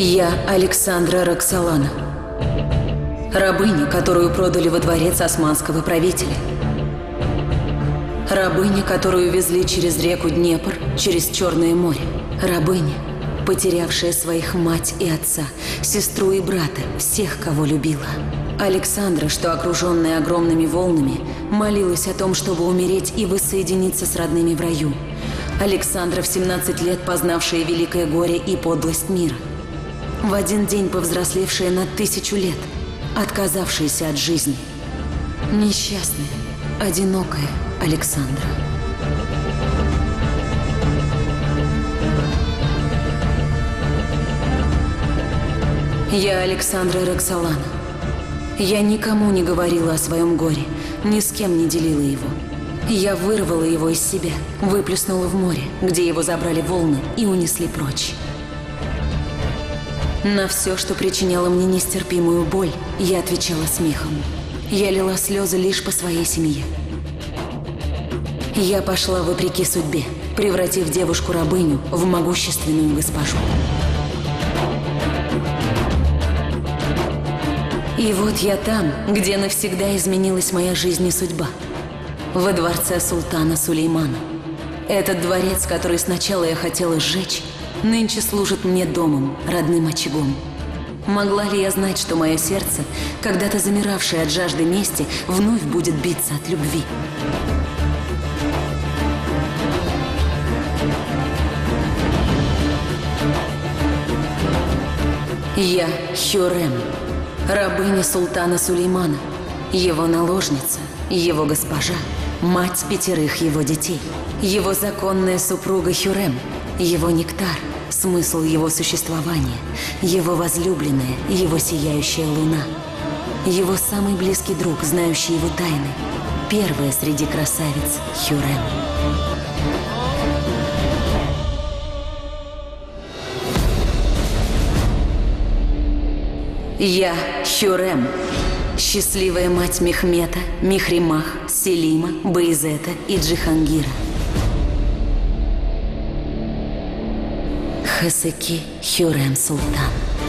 Я Александра Роксолана, рабыня, которую продали во дворец османского правителя. Рабыня, которую везли через реку Днепр, через Черное море. Рабыня, потерявшая своих мать и отца, сестру и брата, всех, кого любила. Александра, что, окруженная огромными волнами, молилась о том, чтобы умереть и воссоединиться с родными в раю. Александра, в 17 лет познавшая великое горе и подлость мира. В один день повзрослевшая на 1000 лет, отказавшаяся от жизни. Несчастная, одинокая Александра. Я Александра Роксолана. Я никому не говорила о своем горе, ни с кем не делила его. Я вырвала его из себя, выплеснула в море, где его забрали волны и унесли прочь. На все, что причиняло мне нестерпимую боль, я отвечала смехом. Я лила слезы лишь по своей семье. Я пошла вопреки судьбе, превратив девушку-рабыню в могущественную госпожу. И вот я там, где навсегда изменилась моя жизнь и судьба. Во дворце султана Сулеймана. Этот дворец, который сначала я хотела сжечь, нынче служит мне домом, родным очагом. Могла ли я знать, что мое сердце, когда-то замиравшее от жажды мести, вновь будет биться от любви? Я Хюррем, рабыня султана Сулеймана, его наложница, его госпожа, мать 5 его детей, его законная супруга Хюррем, его нектар, смысл его существования, его возлюбленная, его сияющая луна, его самый близкий друг, знающий его тайны, первая среди красавиц Хюррем. Я Хюррем, счастливая мать Мехмета, Мехримах, Селима, Баизета и Джихангира. Хасеки Хюррем Султан.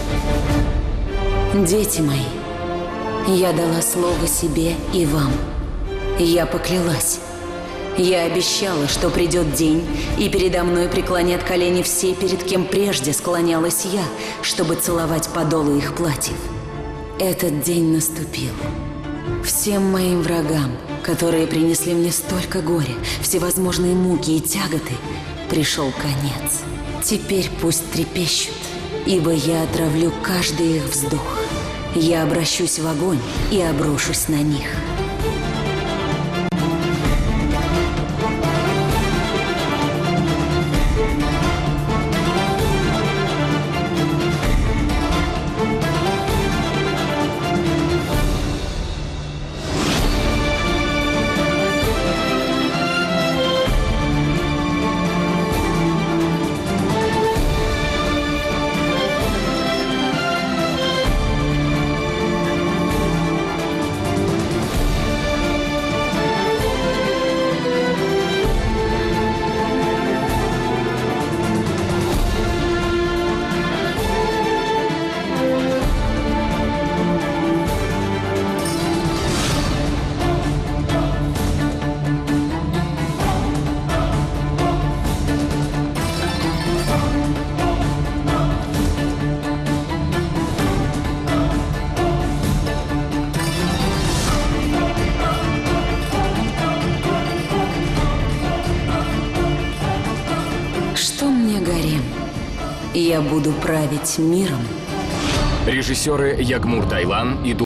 Дети мои, я дала слово себе и вам. Я поклялась. Я обещала, что придет день, и передо мной преклонят колени все, перед кем прежде склонялась я, чтобы целовать подолы их платьев. Этот день наступил. Всем моим врагам, которые принесли мне столько горя, всевозможные муки и тяготы, пришел конец. Теперь пусть трепещут, ибо я отравлю каждый их вздох. Я обращусь в огонь и обрушусь на них. Что мне гарем? Я буду править миром. Режиссеры Ягмур Тайлан и